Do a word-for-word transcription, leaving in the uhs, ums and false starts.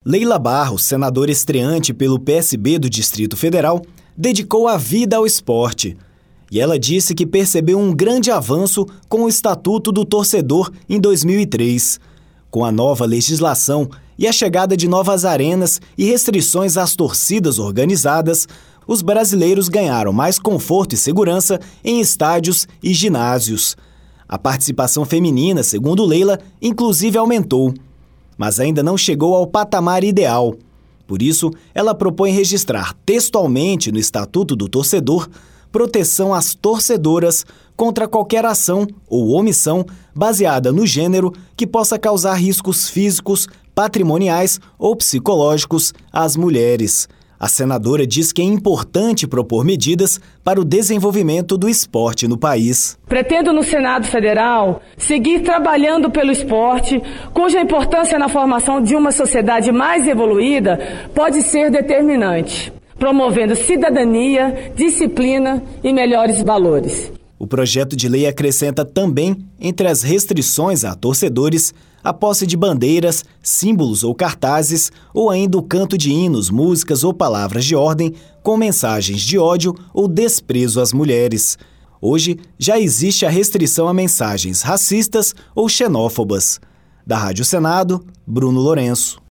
Leila Barros, senadora estreante pelo P S B do Distrito Federal, dedicou a vida ao esporte. E ela disse que percebeu um grande avanço com o Estatuto do Torcedor em dois mil e três. Com a nova legislação e a chegada de novas arenas e restrições às torcidas organizadas, os brasileiros ganharam mais conforto e segurança em estádios e ginásios. A participação feminina, segundo Leila, inclusive aumentou, mas ainda não chegou ao patamar ideal. Por isso, ela propõe registrar textualmente no Estatuto do Torcedor proteção às torcedoras contra qualquer ação ou omissão baseada no gênero que possa causar riscos físicos, patrimoniais ou psicológicos às mulheres. A senadora diz que é importante propor medidas para o desenvolvimento do esporte no país. Pretendo no Senado Federal seguir trabalhando pelo esporte, cuja importância na formação de uma sociedade mais evoluída pode ser determinante, promovendo cidadania, disciplina e melhores valores. O projeto de lei acrescenta também, entre as restrições a torcedores, a posse de bandeiras, símbolos ou cartazes, ou ainda o canto de hinos, músicas ou palavras de ordem com mensagens de ódio ou desprezo às mulheres. Hoje, já existe a restrição a mensagens racistas ou xenófobas. Da Rádio Senado, Bruno Lourenço.